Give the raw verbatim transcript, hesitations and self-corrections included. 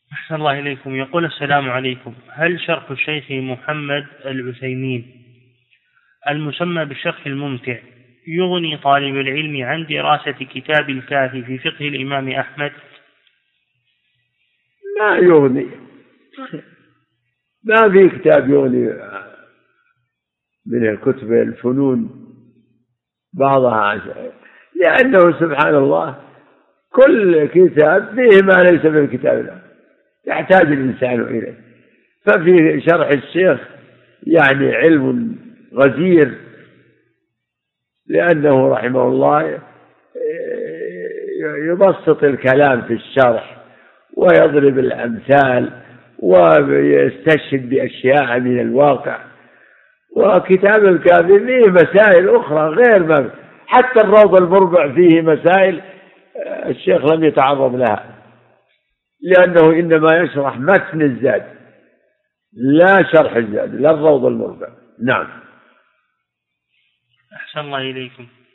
أحسن الله إليكم. يقول: السلام عليكم، هل شرح الشيخ محمد العثيمين المسمى بالشرح الممتع يغني طالب العلم عن دراسة كتاب الكافي في فقه الإمام أحمد؟ لا يغني، ما في كتاب يغني من الكتب الفنون بعضها عن، لأنه سبحان الله كل كتاب فيه ما ليس في الكتاب له يحتاج الإنسان إليه. ففي شرح الشيخ يعني علم غزير، لأنه رحمه الله يبسط الكلام في الشرح ويضرب الأمثال ويستشهد بأشياء من الواقع. وكتاب الكافي فيه مسائل أخرى غير ما، حتى الروض المربع فيه مسائل الشيخ لم يتعرض لها، لأنه إنما يشرح متن الزاد لا شرح الزاد، لا الروض المربع. نعم. أحسن الله إليكم.